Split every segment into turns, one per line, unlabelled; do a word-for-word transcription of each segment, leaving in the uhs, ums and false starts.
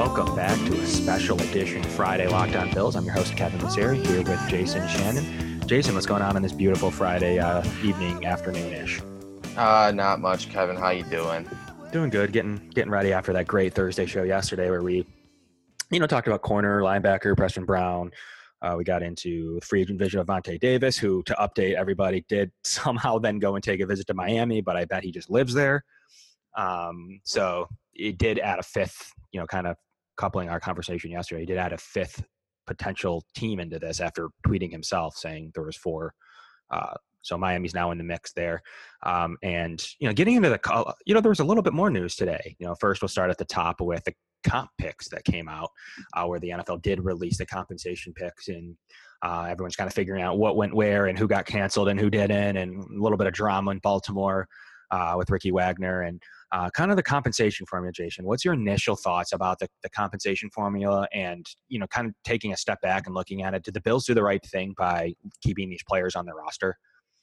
welcome back to a special edition Friday Locked On Bills. I'm your host, Kevin Masseri, here with Jason Shannon. Jason, what's going on on this beautiful Friday uh, evening, afternoon-ish?
Uh, not much, Kevin. How you doing?
Doing good. Getting getting ready after that great Thursday show yesterday where we, you know, talked about corner, linebacker, Preston Brown. Uh, we got into the free agent vision of Vontae Davis, who, to update everybody, did somehow then go and take a visit to Miami, but I bet he just lives there. Um, so it did add a fifth, you know, kind of coupling our conversation yesterday. He did add a fifth potential team into this after tweeting himself saying there was four. Uh, so Miami's now in the mix there. Um, and, you know, getting into the, you know, there was a little bit more news today. You know, first we'll start at the top with the comp picks that came out uh, where the N F L did release the compensation picks, and uh, everyone's kind of figuring out what went where and who got canceled and who didn't, and a little bit of drama in Baltimore uh, with Ricky Wagner and uh, kind of the compensation formula. Jason, what's your initial thoughts about the, the compensation formula and, you know, kind of taking a step back and looking at it? Did the Bills do the right thing by keeping these players on their roster?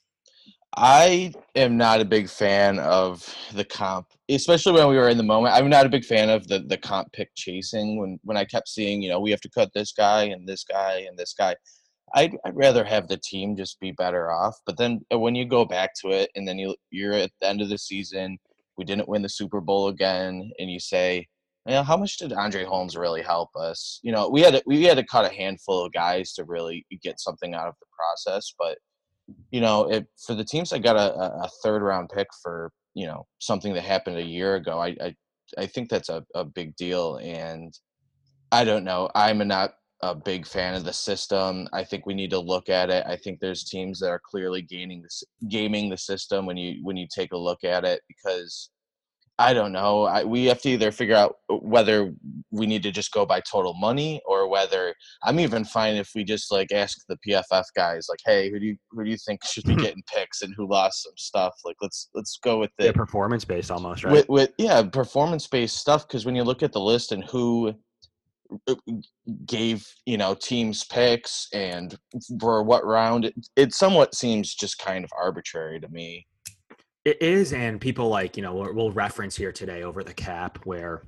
I am not a big fan of the comp, especially when we were in the moment. I'm not a big fan of the, the comp pick chasing when, when I kept seeing, you know, we have to cut this guy and this guy and this guy. I'd, I'd rather have the team just be better off. But then when you go back to it and then you, you're at the end of the season, we didn't win the Super Bowl again, and you say, you know, how much did Andre Holmes really help us? You know, we had to, we had to cut a handful of guys to really get something out of the process, but you know, it, for the teams that got a, a third round pick for, you know, something that happened a year ago, I I, I think that's a, a big deal. And I don't know. I'm a not a big fan of the system. I think we need to look at it. I think there's teams that are clearly gaining this, gaming the system when you when you take a look at it, because I don't know. I, we have to either figure out whether we need to just go by total money, or whether I'm even fine if we just like ask the P F F guys, like, hey, who do you who do you think should be getting picks and who lost some stuff? Like, let's let's go with the
yeah, performance based almost, right?
With, with yeah, performance based stuff. Because when you look at the list and who gave, you know, teams picks and for what round, it, it somewhat seems just kind of arbitrary to me.
It is, and people like, you know, we'll, we'll reference here today Over the Cap where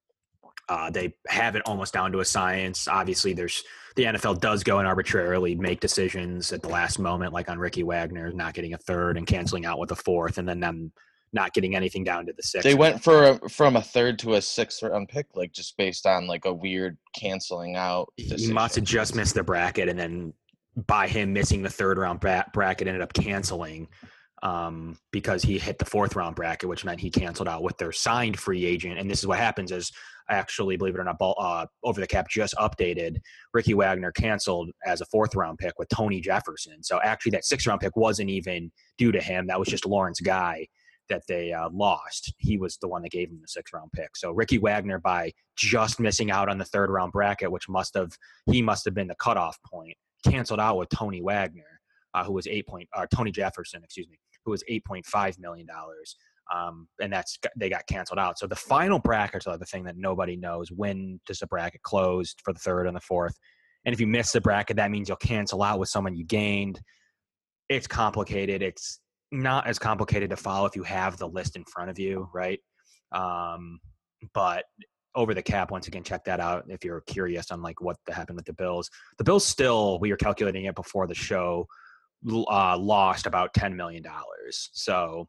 uh, they have it almost down to a science. Obviously, there's the N F L does go and arbitrarily make decisions at the last moment, like on Ricky Wagner not getting a third and canceling out with a fourth, and then them not getting anything down to the sixth.
They went for a, from a third to a sixth round pick, like just based on like a weird canceling out decision.
He must have just missed the bracket, and then by him missing the third round bracket ended up canceling. Um, because he hit the fourth round bracket, which meant he canceled out with their signed free agent. And this is what happens is, actually, believe it or not, ball, uh, Over the Cap just updated. Ricky Wagner canceled as a fourth round pick with Tony Jefferson. So actually that sixth round pick wasn't even due to him. That was just Lawrence Guy that they uh, lost. He was the one that gave him the sixth round pick. So Ricky Wagner, by just missing out on the third round bracket, which must have, he must have been the cutoff point, canceled out with Tony Wagner, uh, who was eight point, uh, Tony Jefferson, excuse me, who was eight point five million dollars. Um, and that's, they got canceled out. So the final brackets are the thing that nobody knows. When does the bracket close for the third and the fourth? And if you miss the bracket, that means you'll cancel out with someone you gained. It's complicated. It's not as complicated to follow if you have the list in front of you, right? Um, but Over the Cap, once again, check that out if you're curious on like what happened with the Bills. The Bills still, we were calculating it before the show, uh, lost about ten million dollars. So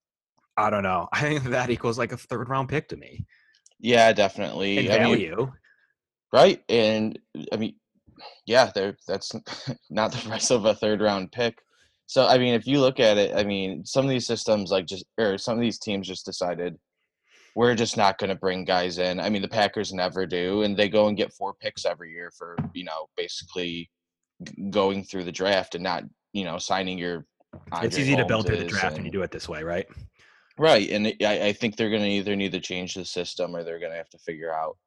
I don't know. I think that equals like a third round pick to me.
Yeah, definitely.
In
I
value.
Mean, right. And I mean, yeah, that's not the price of a third round pick. So, I mean, if you look at it, I mean, some of these systems like just, or some of these teams just decided we're just not going to bring guys in. I mean, the Packers never do. And they go and get four picks every year for, you know, basically going through the draft and not, you know, signing your Andre
It's easy
Holmeses
to build through the draft
and,
when you do it this way, right?
Right. And it, I, I think they're going to either need to change the system or they're going to have to figure out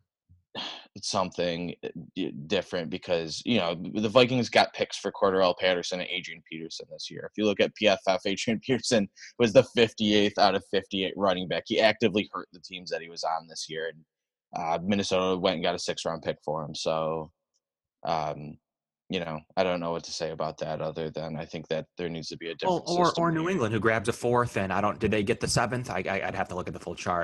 something different, because, you know, the Vikings got picks for Cordarrelle Patterson and Adrian Peterson this year. If you look at P F F, Adrian Peterson was the fifty-eighth out of fifty-eight running back. He actively hurt the teams that he was on this year. And uh, Minnesota went and got a six round pick for him. So, um, you know, I don't know what to say about that other than I think that there needs to be a different
well, or
system
or New
here.
England, who grabs a fourth, and I don't. Did they get the seventh? I, I I'd have to look at the full chart.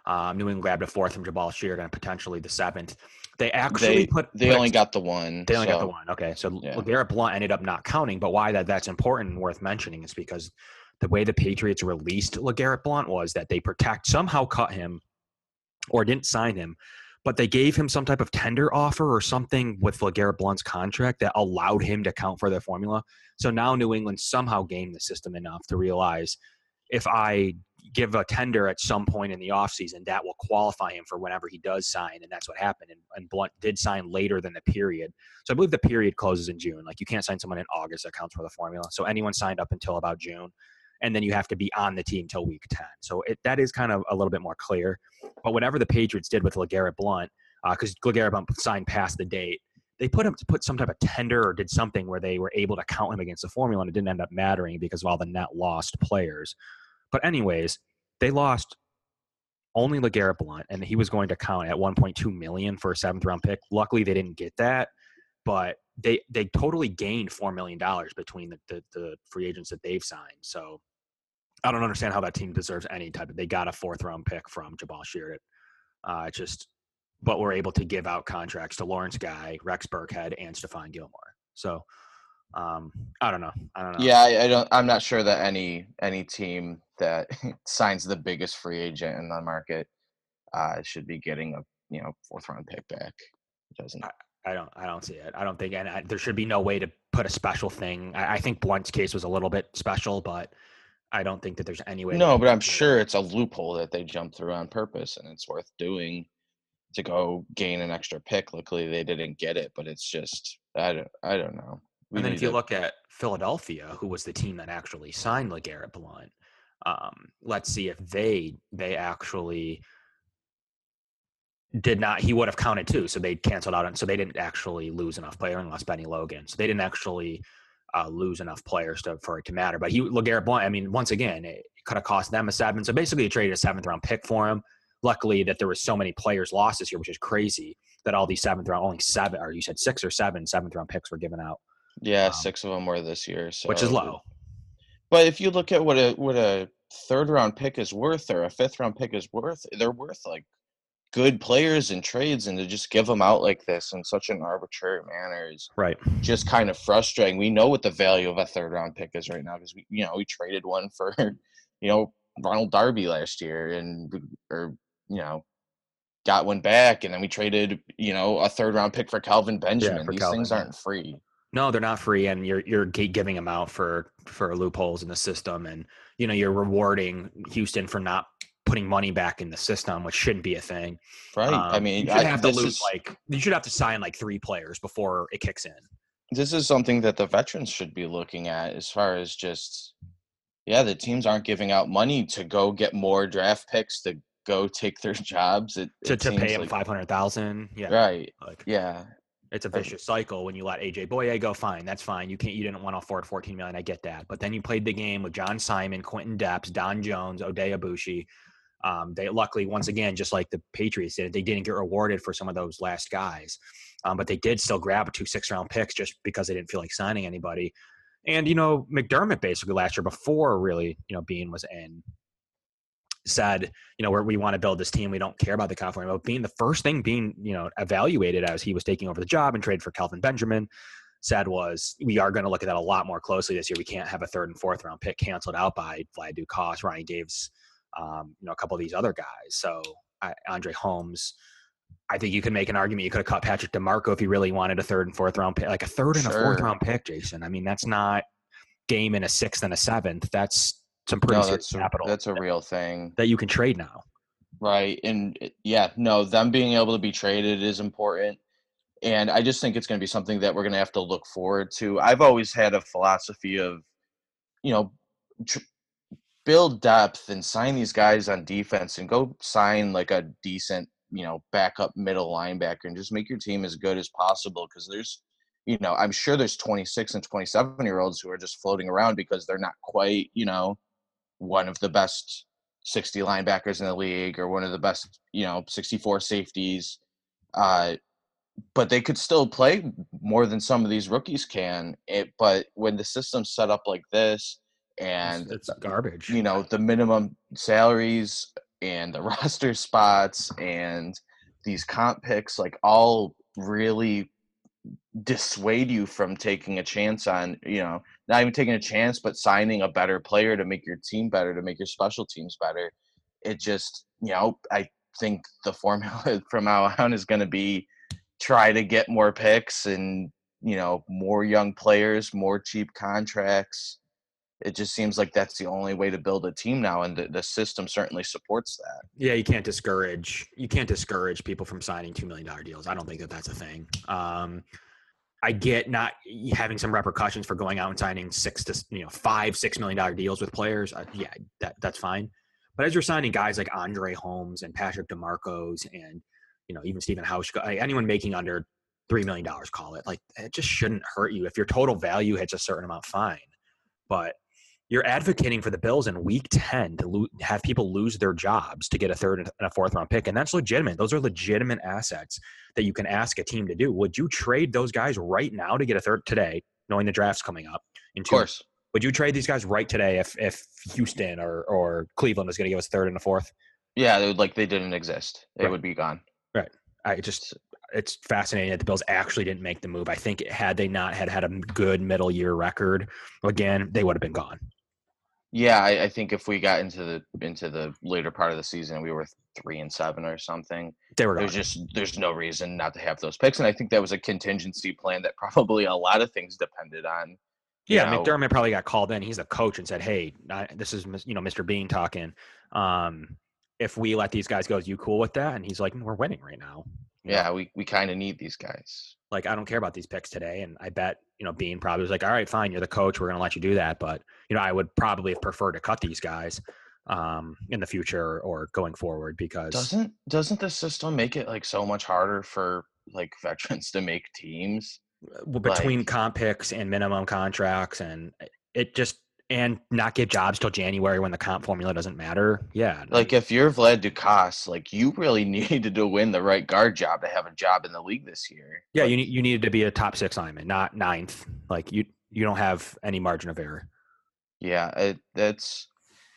Um, New England grabbed a fourth from Jabal Sheard and potentially the seventh. They actually
They
put
they
put
only
a,
got the one.
they only got the
So
one. Okay, so
yeah.
LeGarrette Blount ended up not counting. But why that that's important and worth mentioning is because the way the Patriots released LeGarrette Blount was that they protect somehow cut him or didn't sign him, but they gave him some type of tender offer or something with LeGarrette Blount's contract that allowed him to count for their formula. So now New England somehow gamed the system enough to realize if I give a tender at some point in the offseason, that will qualify him for whenever he does sign. And that's what happened. And, and Blount did sign later than the period. So I believe the period closes in June. Like you can't sign someone in August that counts for the formula. So anyone signed up until about June. And then you have to be on the team till week ten. So it, that is kind of a little bit more clear. But whatever the Patriots did with LeGarrette Blount, because uh, LeGarrette Blount signed past the date, they put him to put some type of tender or did something where they were able to count him against the formula, and it didn't end up mattering because of all the net lost players. But anyways, they lost only LeGarrette Blount, and he was going to count at one point two million dollars for a seventh round pick. Luckily, they didn't get that, but they they totally gained four million dollars between the, the, the free agents that they've signed. So I don't understand how that team deserves any type of. They got a fourth round pick from Jabal Sheard. Uh, just, but we're able to give out contracts to Lawrence Guy, Rex Burkhead, and Stephon Gilmore. So um, I don't know. I don't know.
Yeah, I, I don't. I'm not sure that any any team that signs the biggest free agent in the market uh, should be getting a you know fourth round pick back. It doesn't.
I, I don't. I don't see it. I don't think, and I, there should be no way to put a special thing. I, I think Blunt's case was a little bit special, but I don't think that there's any way.
No, but I'm sure it's a loophole that they jumped through on purpose, and it's worth doing to go gain an extra pick. Luckily, they didn't get it, but it's just I don't. I don't know.
We and then if you to... look at Philadelphia, who was the team that actually signed LeGarrette Blount, um, let's see if they they actually did not. He would have counted too, so they canceled out, and so they didn't actually lose enough player unless Benny Logan. So they didn't actually uh, lose enough players to, for it to matter. But he LeGarrette Blount, I mean, once again, it could have cost them a seven. So basically, they traded a seventh round pick for him. Luckily, that there was so many players lost this year, which is crazy. That all these seventh round, only seven, or you said six or seven seventh round picks were given out.
Yeah, um, six of them were this year, so
which is low.
But if you look at what a what a third round pick is worth or a fifth round pick is worth, they're worth like good players and trades, and to just give them out like this in such an arbitrary manner is
right.
Just kind of frustrating. We know what the value of a third round pick is right now because we you know we traded one for you know Ronald Darby last year and or you know got one back, and then we traded you know a third round pick for Calvin Benjamin. Yeah, for These Calvin, things aren't yeah. free.
No, they're not free, and you're you're giving them out for for loopholes in the system, and you know you're rewarding Houston for not putting money back in the system, which shouldn't be a thing.
Right.
Um,
I mean,
you should
I,
have to lose
is,
like you should have to sign like three players before it kicks in.
This is something that the veterans should be looking at as far as just, yeah, the teams aren't giving out money to go get more draft picks to go take their jobs. It,
to
it
to pay them
like,
five hundred thousand. Yeah.
Right.
Like,
yeah.
It's a vicious cycle when you let A J Boye go. Fine, that's fine. You can't. You didn't want to afford fourteen million. I get that. But then you played the game with John Simon, Quentin Depps, Don Jones, Ode Abushi. Um, they luckily, once again, just like the Patriots did, they didn't get rewarded for some of those last guys. Um, but they did still grab two six-round picks just because they didn't feel like signing anybody. And you know, McDermott basically last year, before really, you know, Bean was in, said, you know, where we want to build this team. We don't care about the California. But being the first thing being, you know, evaluated as he was taking over the job and traded for Kelvin Benjamin, said was, we are going to look at that a lot more closely this year. We can't have a third and fourth round pick canceled out by Vlad Ducasse, Ryan Davis, um, you know, a couple of these other guys. So I, Andre Holmes, I think you can make an argument. You could have cut Patrick DeMarco if you really wanted a third and fourth round pick, like a third and
Sure.
a fourth round pick, Jason. I mean, that's not game in a sixth and a seventh. That's some pretty
no,
serious
that's
capital.
A, that's a real thing
that you can trade now.
Right. And yeah, no, them being able to be traded is important. And I just think it's going to be something that we're going to have to look forward to. I've always had a philosophy of, you know, tr- build depth and sign these guys on defense and go sign like a decent, you know, backup middle linebacker and just make your team as good as possible. Because there's, you know, I'm sure there's twenty-six and twenty-seven year olds who are just floating around because they're not quite, you know, one of the best sixty linebackers in the league or one of the best, you know, sixty-four safeties. Uh, but they could still play more than some of these rookies can. It, but when the system's set up like this and
it's, it's garbage,
you know, the minimum salaries and the roster spots and these comp picks, like, all really dissuade you from taking a chance on, you know, not even taking a chance, but signing a better player to make your team better, to make your special teams better. It just, you know, I think the formula from now on is going to be try to get more picks and, you know, more young players, more cheap contracts. It just seems like that's the only way to build a team now, and the, the system certainly supports that.
Yeah, you can't discourage you can't discourage people from signing two million dollar deals. I don't think that that's a thing. Um, I get not having some repercussions for going out and signing six to you know five six million dollar deals with players. Uh, yeah, that that's fine. But as you're signing guys like Andre Holmes and Patrick DeMarcos and you know even Stephen Hauschka, like anyone making under three million dollars, call it, like it just shouldn't hurt you. If your total value hits a certain amount, fine. But you're advocating for the Bills in week ten to lo- have people lose their jobs to get a third and a fourth round pick. And that's legitimate. Those are legitimate assets that you can ask a team to do. Would you trade those guys right now to get a third today, knowing the draft's coming up in two?
Of course.
Would you trade these guys right today if, if Houston or, or Cleveland is going to give us a third and a fourth?
Yeah, they would, like they didn't exist. They
Right.
would be gone.
Right. I just, it's fascinating that the Bills actually didn't make the move. I think had they not had had a good middle year record, again, they would have been gone.
Yeah, I, I think if we got into the into the later part of the season, we were three and seven or something.
They were gone.
There's just there's no reason not to have those picks, and I think that was a contingency plan that probably a lot of things depended on.
Yeah,
know.
McDermott probably got called in. He's a coach and said, "Hey, I, this is you know Mister Bean talking. Um, if we let these guys go, is you cool with that?" And he's like, "We're winning right now." You
Yeah,
know?
we we kind of need these guys.
Like, I don't care about these picks today. And I bet, you know, Bean probably was like, all right, fine, you're the coach. We're going to let you do that. But, you know, I would probably have preferred to cut these guys um, in the future or going forward because.
Doesn't doesn't the system make it like so much harder for like veterans to make teams?
Between
like,
comp picks and minimum contracts and it just. And not give jobs till January when the comp formula doesn't matter. Yeah.
Like if you're Vlad Ducasse, like you really needed to win the right guard job to have a job in the league this year.
Yeah,
like,
you need you needed to be a top six lineman, not ninth. Like you you don't have any margin of error.
Yeah, it that's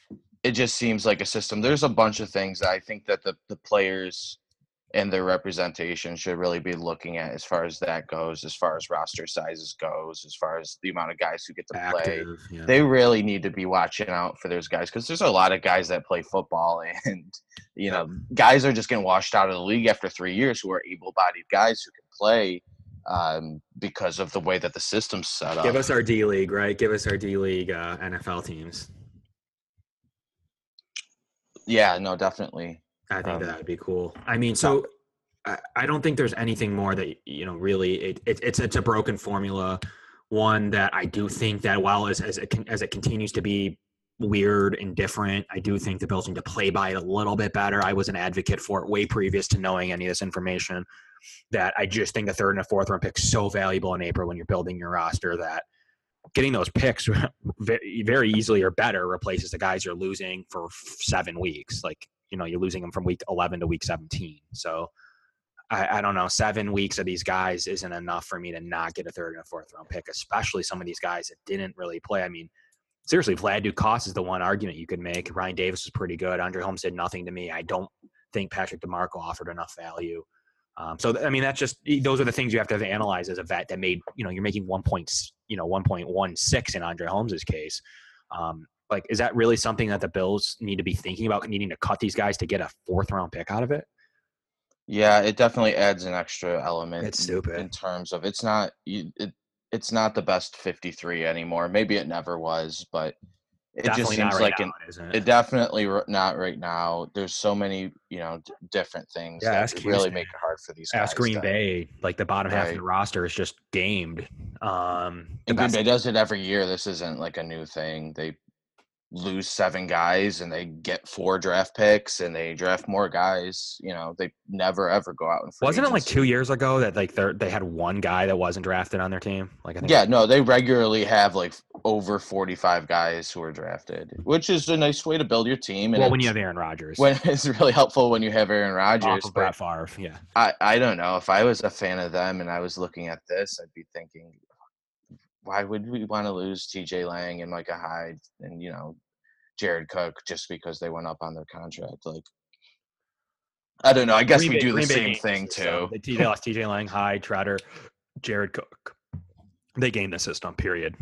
it just seems like a system. There's a bunch of things that I think that the, the players and their representation should really be looking at as far as that goes, as far as roster sizes goes, as far as the amount of guys who get to play.
Active, yeah.
They really need to be watching out for those guys because there's a lot of guys that play football and, you know, guys are just getting washed out of the league after three years who are able-bodied guys who can play um, because of the way that the system's set up.
Give us our D League, right? Give us our D League uh, N F L teams.
Yeah, no, definitely.
I think
Um,
that would be cool. I mean, so I, I don't think there's anything more that, you know, really it, it, it's it's a broken formula. One that I do think that while as, as, it, as it continues to be weird and different, I do think the Bills need to play by it a little bit better. I was an advocate for it way previous to knowing any of this information, that I just think the third and a fourth round pick is so valuable in April when you're building your roster that getting those picks very, very easily or better replaces the guys you're losing for seven weeks. Like, you know, you're losing them from week eleven to week seventeen. So I, I don't know, seven weeks of these guys isn't enough for me to not get a third and a fourth round pick, especially some of these guys that didn't really play. I mean, seriously, Vlad Ducasse is the one argument you could make. Ryan Davis was pretty good. Andre Holmes did nothing to me. I don't think Patrick DeMarco offered enough value. Um, so, I mean, that's just, those are the things you have to, have to analyze as a vet that made, you know, you're making one point, you know, one point one six in Andre Holmes's case. Um, like, is that really something that the Bills need to be thinking about, needing to cut these guys to get a fourth round pick out of it?
Yeah, it definitely adds an extra element.
It's stupid.
In terms of it's not it, it's not the best fifty-three anymore. Maybe it never was, but it
Definitely
just seems
not right
like
now,
an,
isn't
it
it?
definitely r- not right now. There's so many, you know, d- different things
Yeah,
that
ask
really
Houston.
make it hard for these guys.
Ask Green
to-
Bay, like the bottom half of the
Right.
roster is just gamed. Um, the
And Green
best-
Bay does it every year. This isn't like a new thing. They lose seven guys and they get four draft picks and they draft more guys. You know, they never ever go out and free
Wasn't it like
agency.
two years ago that like they they had one guy that wasn't drafted on their team? Like I think
Yeah, no, they regularly have like over forty-five guys who are drafted, which is a nice way to build your team. And
well, when you
it's-
have Aaron Rodgers,
when it's really helpful when you have Aaron
off
Rodgers.
of
But
Brett Favre, yeah.
I, I don't know. If I was a fan of them and I was looking at this, I'd be thinking, why would we want to lose T J Lang and Micah Hyde and, you know, Jared Cook just because they went up on their contract. Like, I don't know. I guess
Green
we
Bay,
do the
Green Bay
same
gained the
thing
system.
too.
They, they lost T J Lang, Hyde, Trotter, Jared Cook. They gained the system, period.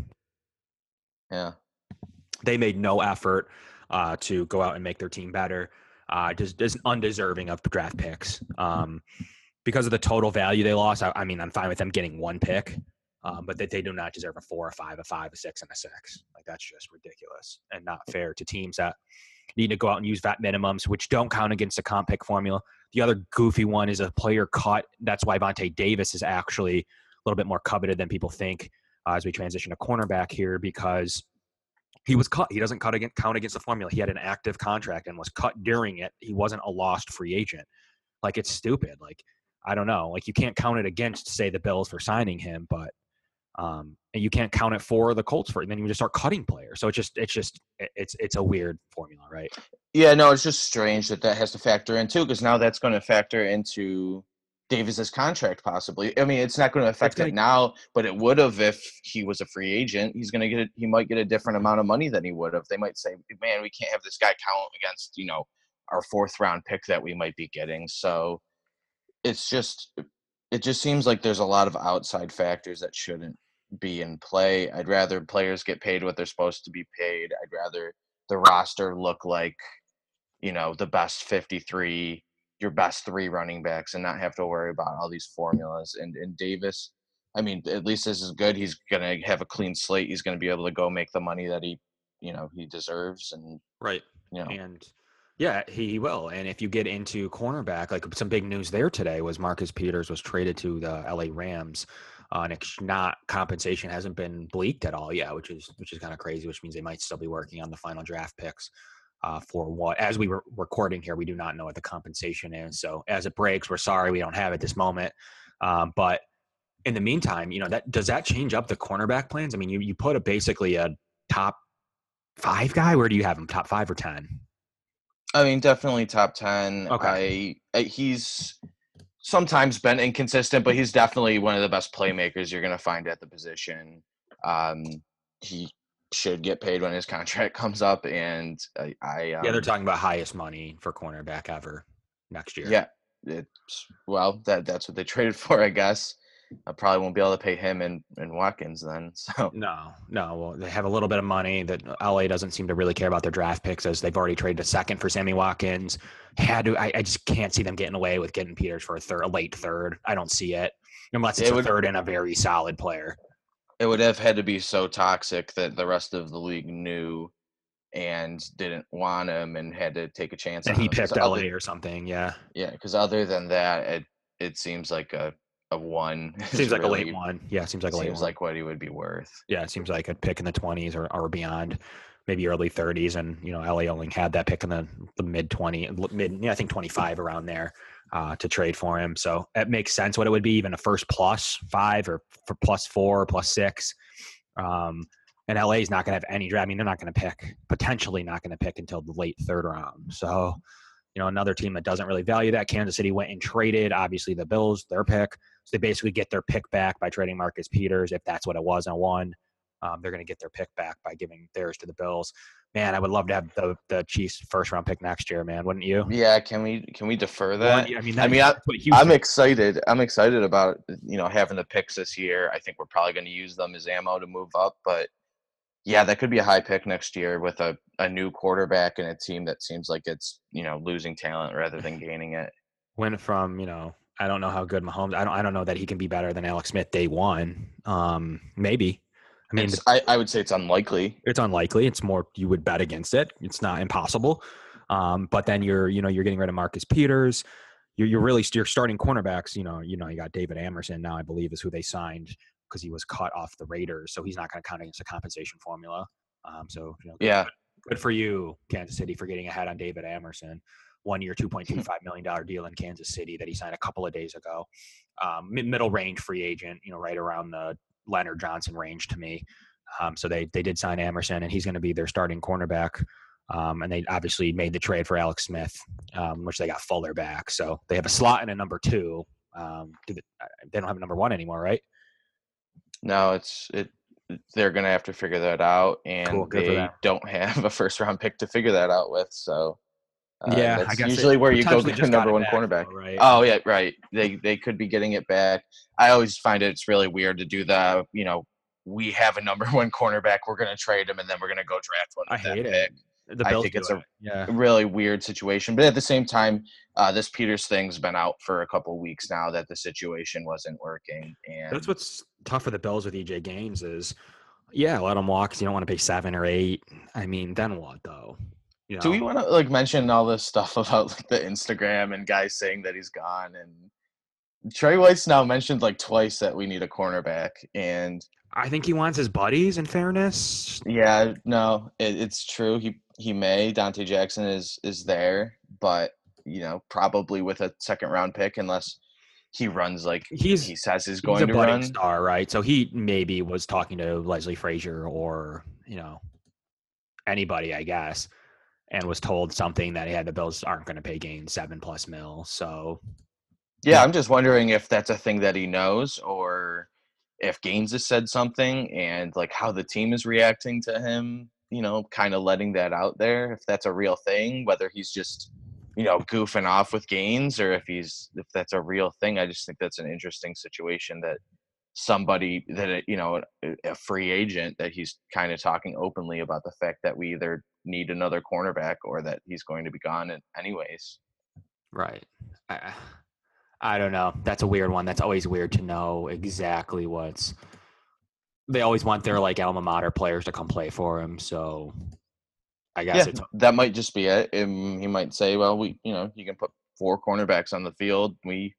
Yeah.
They made no effort uh, to go out and make their team better. Uh, just, just undeserving of draft picks. Um, because of the total value they lost, I, I mean, I'm fine with them getting one pick, um, but that they do not deserve a four, a five, a five, a six, and a six. Like, that's just ridiculous and not fair to teams that need to go out and use vet minimums, which don't count against the comp pick formula. The other goofy one is a player cut. That's why Vontae Davis is actually a little bit more coveted than people think uh, as we transition to cornerback here, because he was cut. He doesn't cut against, count against the formula. He had an active contract and was cut during it. He wasn't a lost free agent. Like, it's stupid. Like, I don't know. Like, you can't count it against, say, the Bills for signing him, but um, and you can't count it for the Colts for it. And then you just start cutting players. So it's just, it's just, it's, it's a weird formula, right?
Yeah, no, it's just strange that that has to factor in too, because now that's going to factor into Davis's contract possibly. I mean, it's not going to affect
gonna,
it now, but it would have if he was a free agent. He's going to get, a, he might get a different amount of money than he would have. They might say, man, we can't have this guy count against, you know, our fourth round pick that we might be getting. So it's just, it just seems like there's a lot of outside factors that shouldn't be in play. I'd rather players get paid what they're supposed to be paid. I'd rather the roster look like, you know, the best fifty-three, your best three running backs, and not have to worry about all these formulas. And and Davis, I mean, at least this is good. He's gonna have a clean slate. He's gonna be able to go make the money that he, you know, he deserves. And
right.
You know,
and yeah, he will. And if you get into cornerback, like some big news there today was Marcus Peters was traded to the L A Rams. Uh, and it's not compensation hasn't been bleaked at all yet, which is which is kind of crazy. Which means they might still be working on the final draft picks. Uh, for what, as we were recording here, we do not know what the compensation is. So as it breaks, we're sorry we don't have at this moment. Um, but in the meantime, you know, that does that change up the cornerback plans? I mean, you you put a basically a top five guy. Where do you have him? Top five or ten?
I mean, definitely top ten.
Okay.
I, I he's sometimes been inconsistent, but he's definitely one of the best playmakers you're going to find at the position. Um, he should get paid when his contract comes up, and I, I um,
yeah, they're talking about highest money for cornerback ever next year.
Yeah, it's well that that's what they traded for, I guess. I probably won't be able to pay him and, and Watkins then. So
no, no, well, they have a little bit of money that L A doesn't seem to really care about their draft picks, as they've already traded a second for Sammy Watkins. Had to, I, I just can't see them getting away with getting Peters for a third, a late third. I don't see it unless it's
it
a
would,
third and a very solid player.
It would have had to be so toxic that the rest of the league knew and didn't want him and had to take a chance
and
on
he
him.
picked L A or something. Yeah.
Yeah, because other than that, it it seems like a a one.
Seems like
really,
a late one. Yeah, seems like a late
seems
one.
like what he would be worth.
Yeah, it seems like a pick in the twenties or, or beyond, maybe early thirties. And, you know, L A only had that pick in the, the mid twenty, mid, yeah, I think twenty-five around there uh, to trade for him. So it makes sense what it would be, even a first plus five or for plus four, plus six. Um, and L A is not going to have any draft. I mean, they're not going to pick, potentially not going to pick until the late third round. So, you know, another team that doesn't really value that. Kansas City went and traded, obviously, the Bills, their pick. So they basically get their pick back by trading Marcus Peters, if that's what it was, and one. Um, they're going to get their pick back by giving theirs to the Bills. Man, I would love to have the the Chiefs first round pick next year, man. Wouldn't you?
Yeah, can we can we defer that?
One, I mean, that,
I mean, I,
Houston,
I'm excited. I'm excited about, you know, having the picks this year. I think we're probably going to use them as ammo to move up, but yeah, that could be a high pick next year with a, a new quarterback and a team that seems like it's, you know, losing talent rather than gaining it.
went from, you know, I don't know how good Mahomes. I don't. I don't know that he can be better than Alex Smith day one. Um, maybe. I mean,
It's, I, I would say it's unlikely.
It's unlikely. It's more you would bet against it. It's not impossible. Um, but then you're, you know, you're getting rid of Marcus Peters. You're, you're really you're starting cornerbacks. You know, you know, you got David Amerson now, I believe, is who they signed because he was cut off the Raiders, so he's not going to count against the compensation formula. Um, so you know,
Yeah,
good, good for you, Kansas City, for getting ahead on David Amerson. One year, two point two five million dollar deal in Kansas City that he signed a couple of days ago. Um, mid middle range free agent, you know, right around the Leonard Johnson range to me. Um, so they they did sign Amerson, and he's going to be their starting cornerback. Um, and they obviously made the trade for Alex Smith, um, which they got Fuller back. So they have a slot and a number two. Um, they don't have a number one anymore, right?
No, it's it. they're going to have to figure that out,
Cool,
and
good for them.
they don't have a first round pick to figure that out with. So uh,
Yeah, I
that's
guess it
usually where you go
potentially
get a
just got
number
it
one
back
cornerback.
though, right?
Oh yeah, right. They they could be getting it back. I always find it's really weird to do the, you know, we have a number one cornerback, we're going to trade him, and then we're going to go draft one
I
with that
hate it.
pick.
The
I
Bills
think
do
it's a
it. Yeah.
really weird situation. But at the same time, uh, this Peters thing's been out for a couple of weeks now that the situation wasn't working.
That's
And
what's tough for the Bills with E J Gaines is, yeah, let him walk 'cause you don't want to pay seven or eight. I mean, then what though? You
do we
know?
want to like mention all this stuff about like the Instagram and guys saying that he's gone? And Trey White's now mentioned like twice that we need a cornerback. And
I think he wants his buddies, in fairness.
yeah, no, it, it's true. He he may. Dante Jackson is is there, but you know, probably with a second round pick, unless he runs like
He's
he says he's
he's a
going to
budding
run.
star, right? So he maybe was talking to Leslie Frazier or, you know, anybody, I guess, and was told something that, yeah, the Bills aren't going to pay Gaines seven plus mil. So
Yeah,
yeah,
I'm just wondering if that's a thing that he knows, or if Gaines has said something and like how the team is reacting to him, you know, kind of letting that out there. If that's a real thing, whether he's just, you know, goofing off with Gaines, or if he's if that's a real thing. I just think that's an interesting situation that somebody that uh, you know, a a free agent, that he's kind of talking openly about the fact that we either need another cornerback or that he's going to be gone in- anyways.
right. I, I don't know. That's a weird one. That's always weird to know exactly what's. They always want their like alma mater players to come play for him. So I guess
Yeah,
it's
that might just be it. Um, he might say, "Well, we, you know, you can put four cornerbacks on the field. We,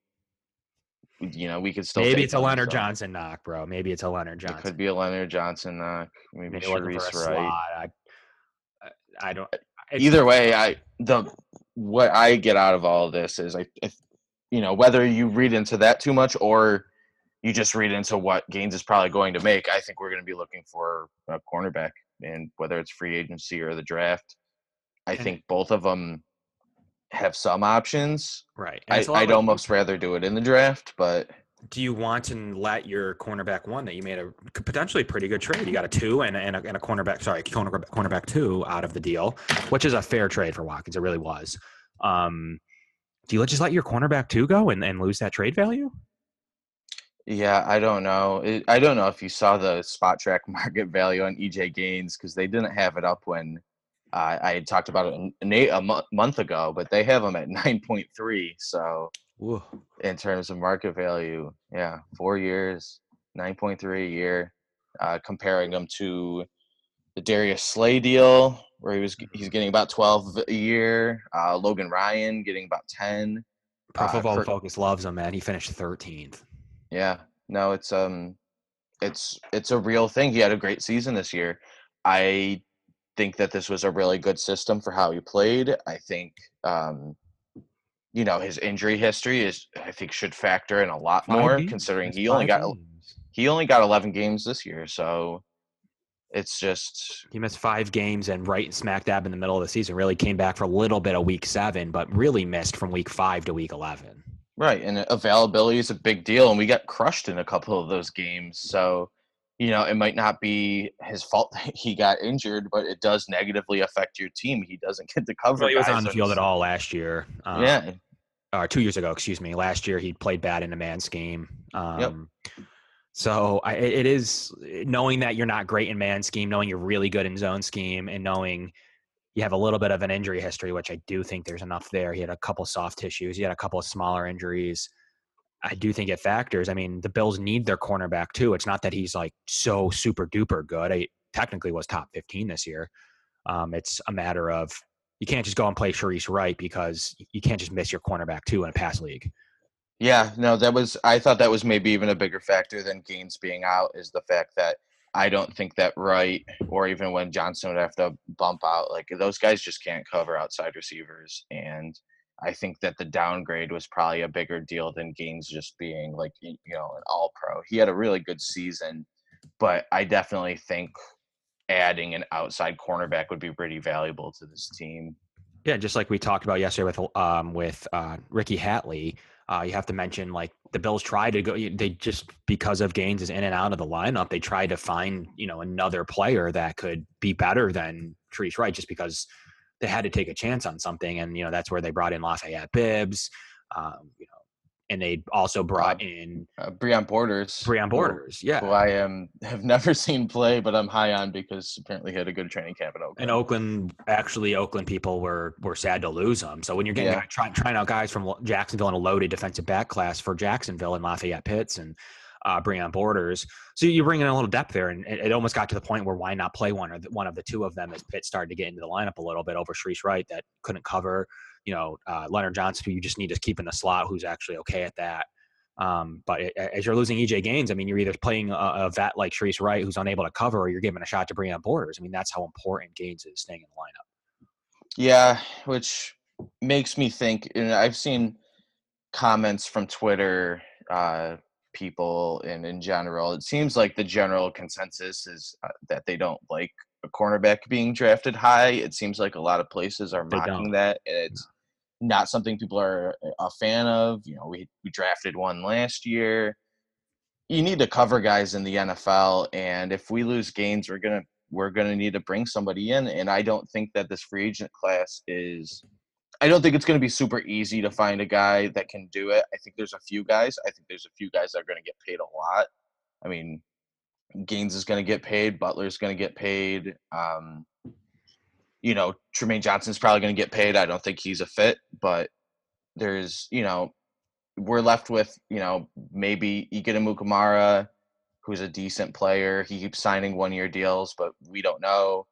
we- you know, we could still
maybe
take
it's a
them."
Leonard
So
Johnson knock, bro. Maybe it's a Leonard
it could
Johnson.
be a Leonard Johnson knock, maybe
Maybe looking for
Sharice
a
Wright.
slot. I, I, I don't. It's
Either
tough to
way,
know.
I the what I get out of all of this is, I, if you know, whether you read into that too much or you just read into what Gaines is probably going to make, I think we're going to be looking for a cornerback, and whether it's free agency or the draft, I
And
think both of them have some options.
right, and it's
I,
a lot
I'd
like you
almost
said.
rather do it in the draft, but
Do you want to let your cornerback one that you made a potentially pretty good trade? You got a two and a, and a, and a cornerback, sorry, cornerback, cornerback two out of the deal, which is a fair trade for Watkins. It really was. Um, do you just let your cornerback two go and, and lose that trade value?
yeah, I don't know. It, I don't know if you saw the spot track market value on E J Gaines, because they didn't have it up when uh, I had talked about it an, an eight, a mo- month ago, but they have them at nine point three. So
Ooh.
in terms of market value, yeah, four years, nine point three a year. Uh, comparing them to the Darius Slay deal, where he was he's getting about twelve a year. Uh, Logan Ryan getting about ten.
Pro
Uh,
Football
Kurt,
Focus loves him, man. He finished thirteenth.
yeah, no, it's um, it's it's a real thing. He had a great season this year. I think that this was a really good system for how he played. I think um, you know, his injury history is, I think, should factor in a lot
Five
more,
games.
considering
Missed
he only
five
got
games.
he only got eleven games this year. So it's just
He missed five games and right smack dab in the middle of the season. Really came back for a little bit of week seven, but really missed from week five to week eleven.
right, and availability is a big deal, and we got crushed in a couple of those games. So, you know, it might not be his fault that he got injured, but it does negatively affect your team. He doesn't get to
Well,
cover
he wasn't on
guys
the
when
field at
he's
all last year. Uh,
yeah,
or two years ago, excuse me. Last year, he played bad in a man scheme.
yep.
Um, so I, it is knowing that you're not great in man scheme, knowing you're really good in zone scheme, and knowing you have a little bit of an injury history, which I do think there's enough there. He had a couple soft tissues. He had a couple of smaller injuries. I do think it factors. I mean, the Bills need their cornerback too. It's not that he's like so super duper good. He technically was top fifteen this year. Um, it's a matter of you can't just go and play Sharice Wright because you can't just miss your cornerback too in a pass league.
Yeah, no, that was I thought that was maybe even a bigger factor than Gaines being out, is the fact that I don't think that Wright, or even when Johnson would have to bump out, like those guys just can't cover outside receivers. And I think that the downgrade was probably a bigger deal than Gaines just being like, you know, an all pro. He had a really good season, but I definitely think adding an outside cornerback would be pretty valuable to this team.
Yeah, just like we talked about yesterday with um, with uh, Ricky Hatley. Uh, you have to mention like the Bills tried to go. They just because of Gaines is in and out of the lineup, they tried to find you know another player that could be better than Treese Wright, just because they had to take a chance on something, and you know that's where they brought in Lafayette Bibbs, um, you know, and they also
Uh,
brought in
uh, Breon Borders,
Breon
who,
Borders, yeah,
who I am have never seen play, but I'm high on because apparently he had a good training camp in
in
Oakland.
Oakland. Actually, Oakland people were were sad to lose him. So when you're getting
Yeah.
guys, trying trying out guys from Jacksonville in a loaded defensive back class for Jacksonville and Lafayette Pitts and uh, Breon Borders, so you bring in a little depth there, and it, it almost got to the point where why not play one or the, one of the two of them as Pitts started to get into the lineup a little bit over Treese Wright that couldn't cover. You know, uh, Leonard Johnson, who you just need to keep in the slot, who's actually okay at that. Um, but it, as you're losing E J Gaines, I mean, you're either playing a, a vet like Treese Wright, who's unable to cover, or you're giving a shot to Breon Borders. I mean, that's how important Gaines is staying in the lineup.
Yeah, which makes me think, and I've seen comments from Twitter, uh, people, and in general, it seems like the general consensus is uh, that they don't like a cornerback being drafted high. It seems like a lot of places are
They
mocking
don't.
that. And it's not something people are a fan of. You know, we, we drafted one last year. You need to cover guys in the N F L, and if we lose Gaines, we're gonna we're gonna need to bring somebody in. And I don't think that this free agent class is. I don't think it's going to be super easy to find a guy that can do it. I think there's a few guys. I think there's a few guys that are going to get paid a lot. I mean, Gaines is going to get paid. Butler's going to get paid. Um, you know, Tremaine Johnson's probably going to get paid. I don't think he's a fit, but there's, you know, we're left with, you know, maybe Ike Mukamara, who's a decent player. He keeps signing one-year deals, but we don't know.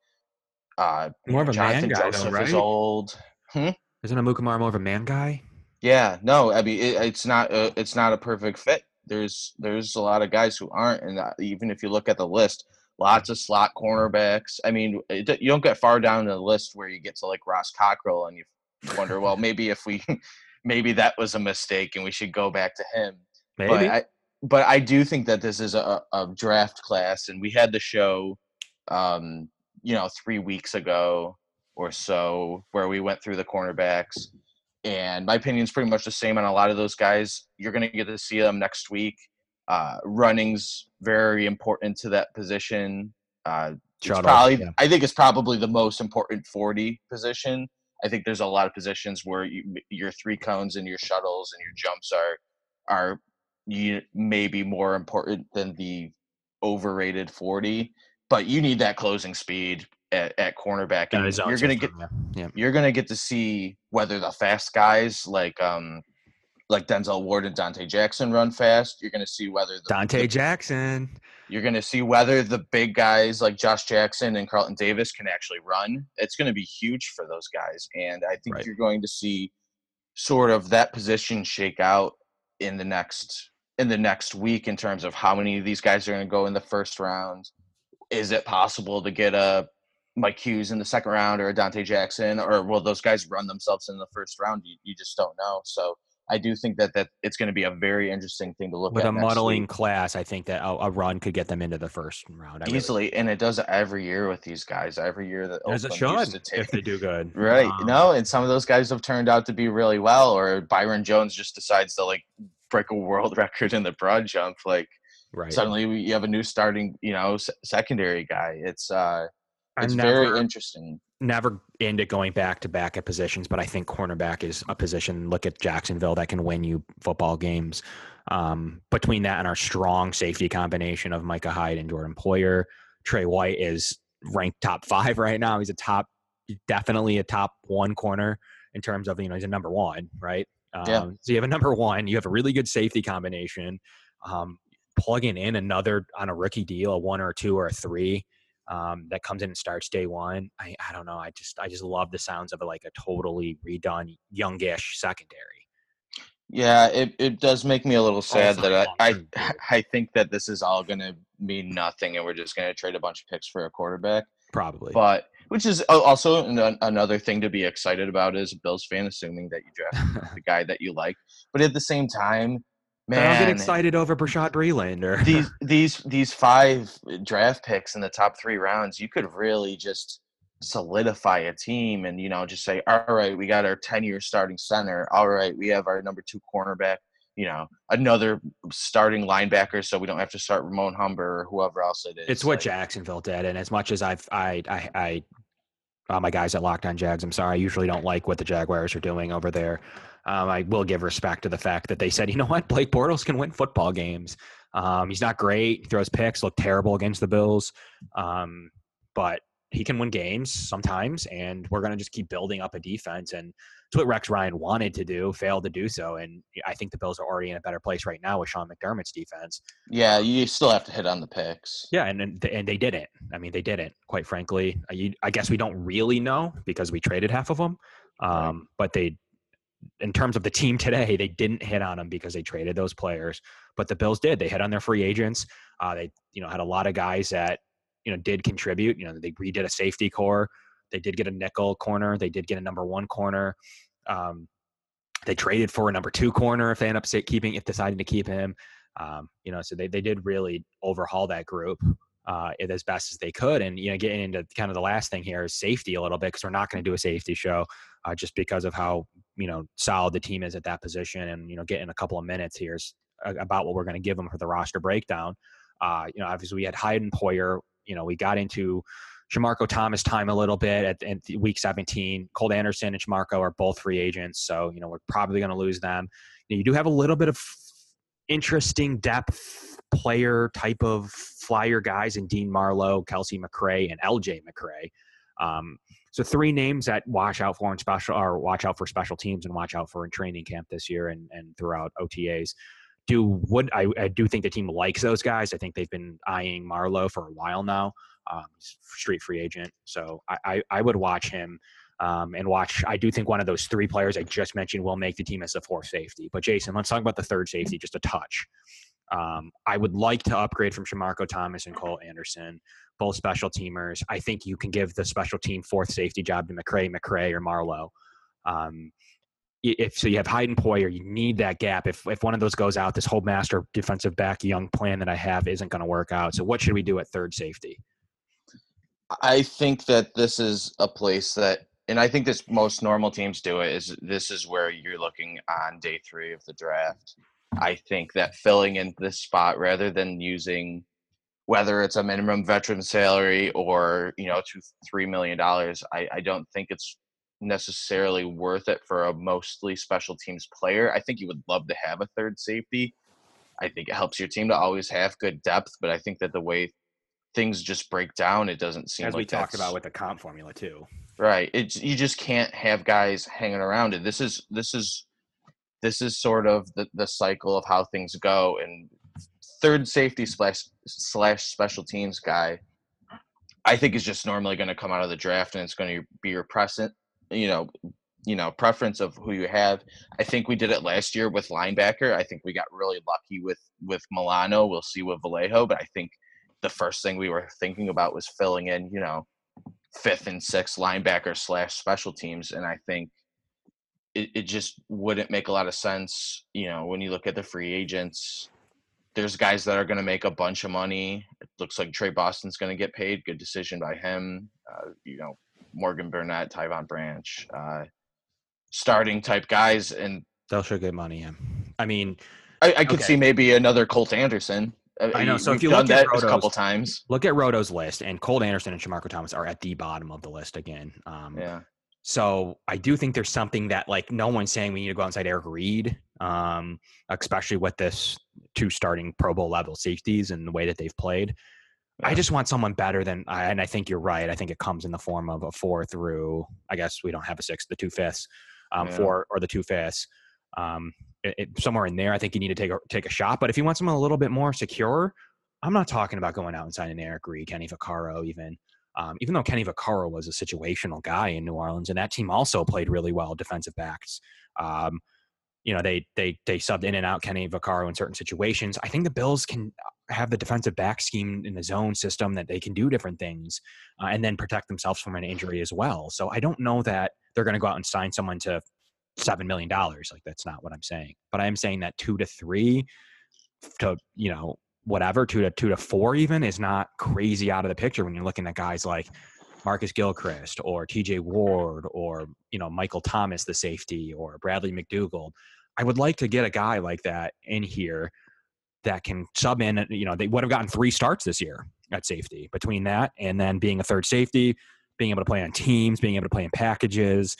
Uh, you
More
know,
of a man
Jonathan
guy,
Joseph
though,
is
right?
old. Hmm?
Isn't Amukamara more of a man guy?
Yeah, no, I mean it, it's not a, it's not a perfect fit. There's there's a lot of guys who aren't, and uh, even if you look at the list, lots of slot cornerbacks. I mean, it, you don't get far down the list where you get to like Ross Cockrell, and you wonder, well, maybe if we, maybe that was a mistake, and we should go back to him. But
Maybe.
I, but I do think that this is a, a draft class, and we had the show, um, you know, three weeks ago or so where we went through the cornerbacks. And my opinion is pretty much the same on a lot of those guys. You're going to get to see them next week. Uh, running's very important to that position. Uh, it's probably,
yeah.
I think it's probably the most important forty position. I think there's a lot of positions where you, your three cones and your shuttles and your jumps are are you maybe more important than the overrated forty. But you need that closing speed at, at cornerback,
That
and
is
you're going to get
yeah. Yeah.
you're going to get to see whether the fast guys like um like Denzel Ward and Dante Jackson run fast. You're going to see whether the,
Dante
the,
Jackson.
You're going to see whether the big guys like Josh Jackson and Carlton Davis can actually run. It's going to be huge for those guys, and I think
right.
you're going to see sort of that position shake out in the next in the next week in terms of how many of these guys are going to go in the first round. Is it possible to get a Mike Hughes in the second round or a Dante Jackson, or will those guys run themselves in the first round? You, you just don't know. So I do think that, that it's going to be a very interesting thing to look
With
at
a
next
muddling
week.
class, I think that a, a run could get them into the first round. I
Easily,
really
and it does it every year with these guys. Every year that
As it
Oakland used to
should,
take,
if they do good.
right?
Um,
No, and some of those guys have turned out to be really well. Or Byron Jones just decides to like break a world record in the broad jump. Like
right.
suddenly you have a new starting, you know, s- secondary guy. It's uh, it's
I'm
very
never
interesting.
never into going back to back at positions, but I think cornerback is a position. Look at Jacksonville that can win you football games. Um, between that and our strong safety combination of Micah Hyde and Jordan Poyer, Trey White is ranked top five right now. He's a top, definitely a top one corner in terms of, you know, he's a number one, right? Um,
Yeah.
So you have a number one, you have a really good safety combination. Um, plugging in another on a rookie deal, a one or a two or a three. Um, that comes in and starts day one. I, I don't know. I just I just love the sounds of like a totally redone youngish secondary.
Yeah, it, it does make me a little sad
Also,
that I,
long-term,
I I think that this is all going to mean nothing and we're just going to trade a bunch of picks for a quarterback.
probably.
But which is also an, another thing to be excited about as a Bills fan, assuming that you draft the guy that you like. But at the same time,
But I'll get
man,
excited over Brashad Breeland or
these these these five draft picks in the top three rounds, you could really just solidify a team and, you know, just say, all right, we got our ten-year starting center. All right, we have our number two cornerback. you know, another starting linebacker, so we don't have to start Ramon Humber or whoever else it is.
It's what
like,
Jacksonville did, and as much as I've I I, I uh, my guys at Locked On Jags, I'm sorry, I usually don't like what the Jaguars are doing over there. Um, I will give respect to the fact that they said, you know what, Blake Bortles can win football games. Um, he's not great. He throws picks, look terrible against the Bills. Um, but he can win games sometimes, and we're going to just keep building up a defense. And it's what Rex Ryan wanted to do, failed to do so. And I think the Bills are already in a better place right now with Sean McDermott's defense.
Yeah, um, you still have to hit on the picks.
Yeah, and and, and they didn't. I mean, they didn't, quite frankly. I, I guess we don't really know because we traded half of them. Um, right. But they, in terms of the team today, they didn't hit on them because they traded those players. But the Bills did. They hit on their free agents. Uh, they, you know, had a lot of guys that, you know, did contribute. You know, they redid a safety core. They did get a nickel corner. They did get a number one corner. Um, they traded for a number two corner if they end up keeping, if deciding to keep him. Um, you know, so they, they did really overhaul that group uh, as best as they could. And, you know, getting into kind of the last thing here is safety a little bit, because we're not going to do a safety show uh, just because of how, you know, solid the team is at that position. And, you know, getting a couple of minutes here is about what we're going to give them for the roster breakdown. Uh, you know, obviously we had Hyde and Poyer. You know, we got into Shamarko Thomas time a little bit at, at week seventeen. Colt Anderson and Shamarko are both free agents. So, you know, we're probably going to lose them. You know, you do have a little bit of interesting depth player type of flyer guys in Dean Marlowe, Kelsey McRae, and L J McRae. Um, so three names that watch out for in special, or watch out for special teams and watch out for in training camp this year and, and throughout O T As. Do would I, I do think the team likes those guys. I think they've been eyeing Marlowe for a while now. Um, he's a street free agent, so I, I, I would watch him um, and watch. I do think one of those three players I just mentioned will make the team as a fourth safety. But Jason, let's talk about the third safety just a touch. Um, I would like to upgrade from Shamarko Thomas and Colt Anderson, both special teamers. I think you can give the special team fourth safety job to McRae, McRae, or Marlowe. Um, If so, you have Hyde and Poyer. You need that gap. If if one of those goes out, this whole master defensive back young plan that I have isn't going to work out. So, what should we do at third safety?
I think that this is a place that, and I think this most normal teams do it, is this is where you're looking on day three of the draft. I think that filling in this spot rather than using, whether it's a minimum veteran salary or, you know, two, three million dollars, I, I don't think it's necessarily worth it for a mostly special teams player. I think you would love to have a third safety. I think it helps your team to always have good depth, but I think that the way things just break down, it doesn't seem
as
like
we talked
that's,
about with the comp formula too.
Right. It's, you just can't have guys hanging around it. This is this is this is sort of the, the cycle of how things go. And third safety slash slash special teams guy, I think is just normally going to come out of the draft, and it's going to be your present, you know, you know, preference of who you have. I think we did it last year with linebacker. I think we got really lucky with with Milano. We'll see with Vallejo, but I think the first thing we were thinking about was filling in, you know, fifth and sixth linebacker slash special teams. And I think it, it just wouldn't make a lot of sense. You know, when you look at the free agents, there's guys that are going to make a bunch of money. It looks like Trey Boston's going to get paid. Good decision by him. Uh, you know, Morgan Burnett, Tyvon Branch, uh, starting type guys. And
they'll sure get money. Yeah. I mean,
I, I could
okay.
see maybe another Colt Anderson.
I know. So
We've
if you
done
look at
that
Roto's,
a couple times,
look at Roto's list, and Colt Anderson and Shamarko Thomas are at the bottom of the list again. Um,
yeah.
So I do think there's something that, like, no one's saying we need to go outside Eric Reed, um, especially with this two starting Pro Bowl level safeties and the way that they've played. Yeah. I just want someone better than, and I think you're right. I think it comes in the form of a four through, I guess we don't have a six, the two fifths, um, yeah. four or the two fifths. Um, it, it, somewhere in there, I think you need to take a, take a shot. But if you want someone a little bit more secure, I'm not talking about going out and signing Eric Reed, Kenny Vaccaro even. Um, even though Kenny Vaccaro was a situational guy in New Orleans, and that team also played really well defensive backs. Um, you know, they they they subbed in and out Kenny Vaccaro in certain situations. I think the Bills can have the defensive back scheme in the zone system that they can do different things uh, and then protect themselves from an injury as well. So I don't know that they're going to go out and sign someone to seven million dollars. Like, that's not what I'm saying. But I am saying that two to three to, you know, whatever, two to two to four even is not crazy out of the picture when you're looking at guys like Marcus Gilchrist or T J Ward or, you know, Michael Thomas, the safety, or Bradley McDougald. I would like to get a guy like that in here that can sub in. You know, they would have gotten three starts this year at safety between that and then being a third safety, being able to play on teams, being able to play in packages,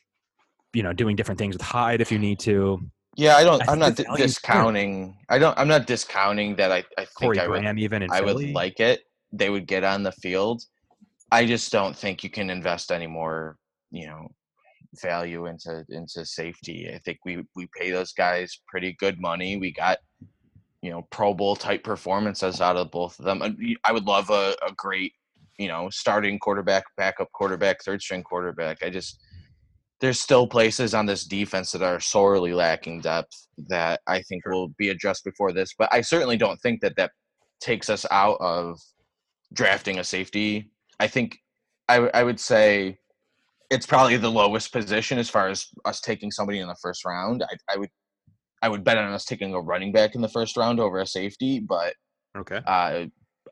you know, doing different things with Hyde if you need to.
Yeah, I don't.
I
I'm
think
not
the
di-
value's there.
discounting. I don't. I'm not discounting that. I. I think
Corey
I would.
Graham even in
I would
Philly.
like it. They would get on the field. I just don't think you can invest any more. You know, value into into safety. I think we we pay those guys pretty good money. We got, you know, Pro Bowl type performances out of both of them. I I would love a, a great, you know, starting quarterback, backup quarterback, third string quarterback. I just there's still places on this defense that are sorely lacking depth that I think
Sure.
will be addressed before this. But I certainly don't think that that takes us out of drafting a safety. I think I, w- I would say it's probably the lowest position as far as us taking somebody in the first round. I, I would I would bet on us taking a running back in the first round over a safety, but
Okay.
uh,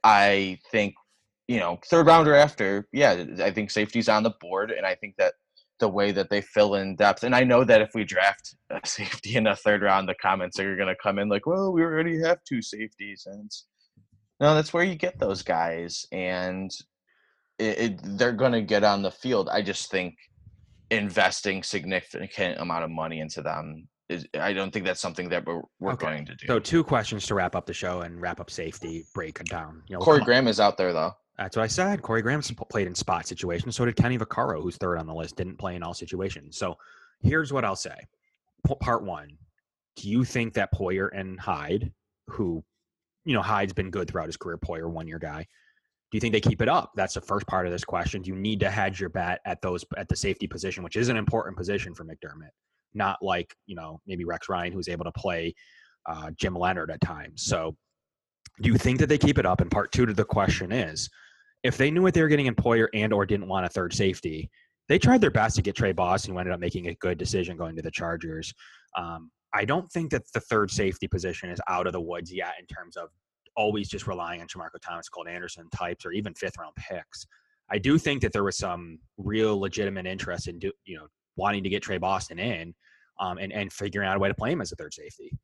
I think, you know, third rounder after, yeah, I think safety's on the board, and I think that the way that they fill in depth, and I know that if we draft a safety in the third round, the comments are going to come in like, well, we already have two safeties, and it's, no, that's where you get those guys, and it, it, they're going to get on the field. I just think investing significant amount of money into them is, I don't think that's something that we're, we're
Okay.
going to do.
So two questions to wrap up the show and wrap up safety, break it down. You know,
Corey
come on.
Graham is out there though.
That's what I said. Corey Graham's played in spot situations. So did Kenny Vaccaro, who's third on the list, didn't play in all situations. So here's what I'll say. P- Part one, do you think that Poyer and Hyde, who, you know, Hyde's been good throughout his career, Poyer, one-year guy, do you think they keep it up? That's the first part of this question. Do you need to hedge your bet at those at the safety position, which is an important position for McDermott? Not like, you know, maybe Rex Ryan, who's able to play uh, Jim Leonard at times. So do you think that they keep it up? And part two to the question is, if they knew what they were getting in Poyer and or didn't want a third safety, they tried their best to get Trey Boston, who ended up making a good decision going to the Chargers. Um, I don't think that the third safety position is out of the woods yet in terms of always just relying on Shamarko Thomas, Colt Anderson types, or even fifth round picks. I do think that there was some real legitimate interest in, do, you know, wanting to get Trey Boston in um, and, and figuring out a way to play him as a third safety.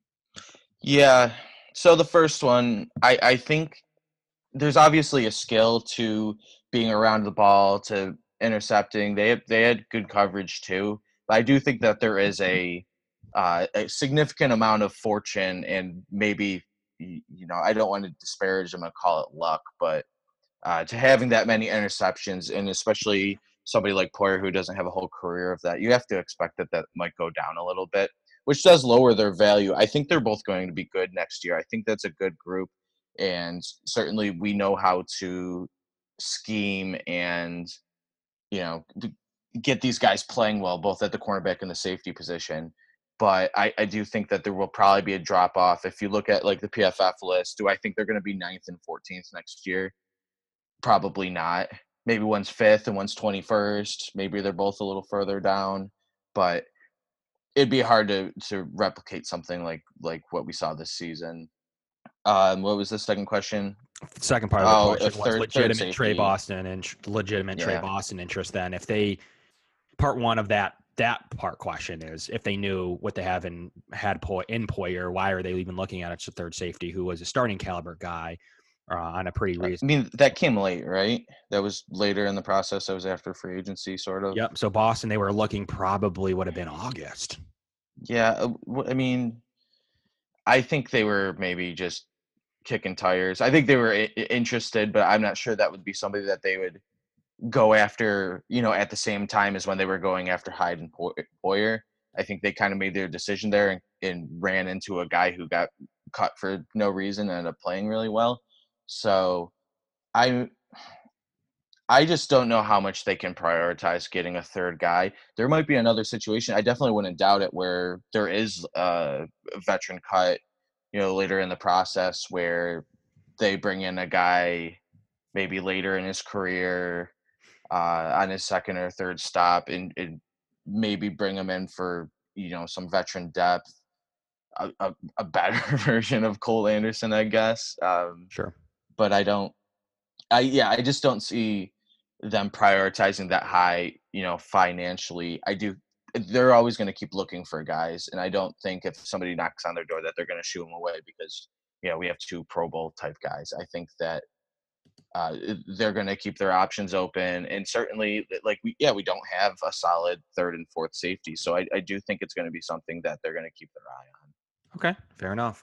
Yeah. So the first one, I, I think there's obviously a skill to being around the ball, to intercepting. They had, they had good coverage too. But I do think that there is a uh, a significant amount of fortune and maybe, you know, I don't want to disparage them and call it luck, but uh, to having that many interceptions, and especially somebody like Poyer who doesn't have a whole career of that, you have to expect that that might go down a little bit, which does lower their value. I think they're both going to be good next year. I think that's a good group, and certainly we know how to scheme and, you know, get these guys playing well, both at the cornerback and the safety position. But I, I do think that there will probably be a drop off. If you look at like the P F F list, do I think they're going to be ninth and fourteenth next year? Probably not. Maybe one's fifth and one's twenty-first. Maybe they're both a little further down, but it'd be hard to to replicate something like like what we saw this season. Um, what was the second question?
The second part of the
Oh, a
question was
third third
legitimate Trey
safety.
Boston and legitimate Trey
Yeah.
Boston interest. Then, if they part one of that that part question is if they knew what they have in had Poy, in Poyer, why are they even looking at it as a third safety who was a starting caliber guy uh, on a pretty
I
reason.
mean, that came late, right? That was later in the process. That was after free agency, sort of.
Yep. So Boston, they were looking probably would have been August.
Yeah. uh, wh- I mean, I think they were maybe just kicking tires. I think they were I- I- interested, but I'm not sure that would be somebody that they would go after, you know, at the same time as when they were going after Hyde and Poy- Poyer. I think they kind of made their decision there and, and ran into a guy who got cut for no reason and ended up playing really well. So I I just don't know how much they can prioritize getting a third guy. There might be another situation. I definitely wouldn't doubt it where there is a veteran cut, you know, later in the process where they bring in a guy maybe later in his career uh, on his second or third stop and, and maybe bring him in for, you know, some veteran depth, a, a, a better version of Cole Anderson, I guess. Um,
Sure.
but I don't, I, yeah, I just don't see them prioritizing that high, you know, financially. I do. They're always going to keep looking for guys, and I don't think if somebody knocks on their door that they're going to shoo them away because you know we have two Pro Bowl type guys. I think that uh, they're going to keep their options open, and certainly, like we, yeah, we don't have a solid third and fourth safety, so I, I do think it's going to be something that they're going to keep their eye on.
Okay, fair enough.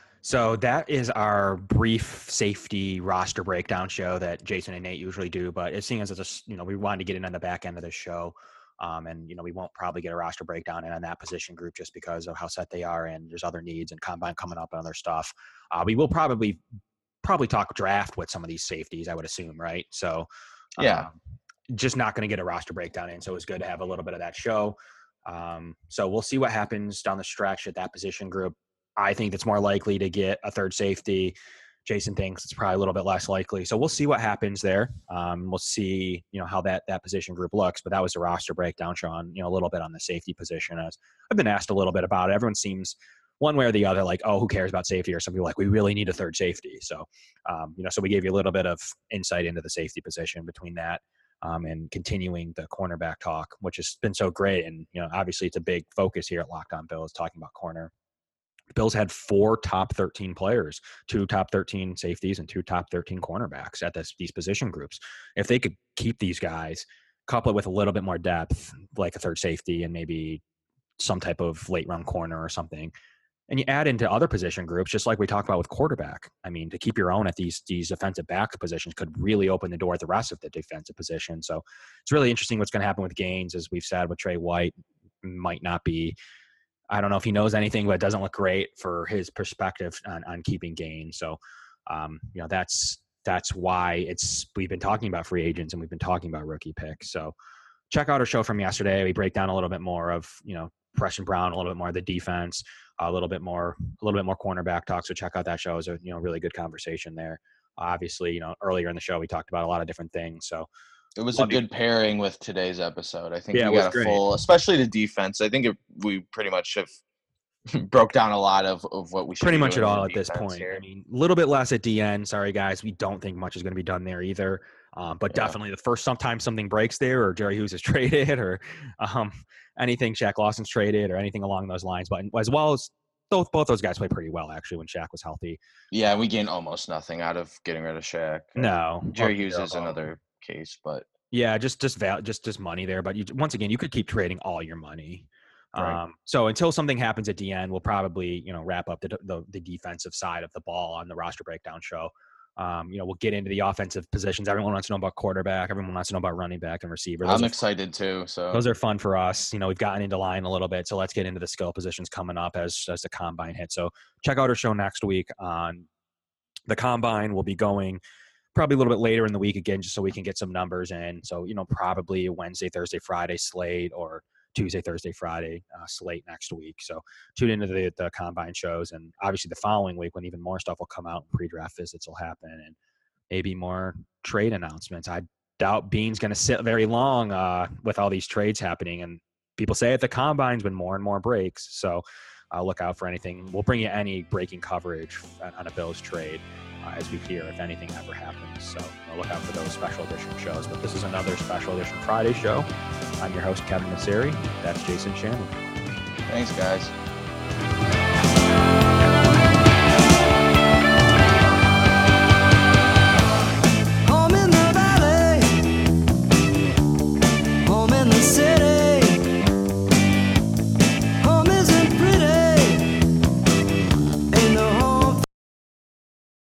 So that is our brief safety roster breakdown show that Jason and Nate usually do, but it seems as a, you know, we wanted to get in on the back end of this show. Um, and, you know, we won't probably get a roster breakdown in on that position group just because of how set they are and there's other needs and combine coming up and other stuff. Uh, we will probably, probably talk draft with some of these safeties, I would assume. Right. So,
yeah,
um, just not going to get a roster breakdown in. So it was good to have a little bit of that show. Um, so we'll see what happens down the stretch at that position group. I think it's more likely to get a third safety. Jason thinks it's probably a little bit less likely. So we'll see what happens there. Um, we'll see, you know, how that, that position group looks, but that was the roster breakdown, Sean, you know, a little bit on the safety position. As I've been asked a little bit about it. Everyone seems one way or the other, like, oh, who cares about safety? Or some people like, we really need a third safety. So, um, you know, so we gave you a little bit of insight into the safety position between that. Um, and continuing the cornerback talk, which has been so great. And, you know, obviously it's a big focus here at Locked On Bills talking about corner. The Bills had four top thirteen players, two top thirteen safeties and two top thirteen cornerbacks at this, these position groups. If they could keep these guys, couple it with a little bit more depth, like a third safety and maybe some type of late round corner or something, and you add into other position groups, just like we talked about with quarterback. I mean, to keep your own at these these defensive back positions could really open the door at the rest of the defensive position. So it's really interesting what's going to happen with Gaines, as we've said, with Trey White. Might not be, I don't know if he knows anything, but it doesn't look great for his perspective on, on keeping Gaines. So, um, you know, that's that's why it's we've been talking about free agents and we've been talking about rookie picks. So check out our show from yesterday. We break down a little bit more of, you know, Preston Brown, a little bit more of the defense, a little bit more, a little bit more cornerback talk. So check out that show. It was a, you know, really good conversation there. Obviously, you know, earlier in the show, we talked about a lot of different things. So
it was a good pairing with today's episode. I think
yeah,
we got a great. full, especially the defense. I think it, we pretty much have broke down a lot of, of what we should
pretty much at all
at
this point.
Here.
I mean, a little bit less at D N. Sorry, guys. We don't think much is going to be done there either. Um, but yeah. Definitely the first sometimes something breaks there, or Jerry Hughes is traded, or um, anything Shaq Lawson's traded, or anything along those lines. But as well as both both those guys played pretty well actually when Shaq was healthy.
Yeah, we gained almost nothing out of getting rid of Shaq.
No,
Jerry Hughes is another case, but
yeah, just just val- just just money there. But you, once again, you could keep trading all your money.
Right.
Um, so until something happens at the end, we'll probably, you know, wrap up the, the the defensive side of the ball on the roster breakdown show. Um, you know, we'll get into the offensive positions. Everyone wants to know about quarterback. Everyone wants to know about running back and receiver.
Those I'm excited too. So
those are fun for us. You know, we've gotten into line a little bit, so let's get into the skill positions coming up as as the combine hits. So check out our show next week on the combine. We'll be going probably a little bit later in the week again, just so we can get some numbers in. So, you know, probably a Wednesday, Thursday, Friday slate, or Tuesday, Thursday, Friday uh, slate next week. So tune into the, the combine shows, and obviously the following week when even more stuff will come out, pre-draft visits will happen, and maybe more trade announcements. I doubt Beane's going to sit very long uh, with all these trades happening, and people say at the combine's been more and more breaks. So uh, look out for anything. We'll bring you any breaking coverage on a Bills trade uh, as we hear if anything ever happens. So uh, look out for those special edition shows. But this is another special edition Friday show. I'm your host, Kevin Masseri. That's Jason Shannon.
Thanks, guys.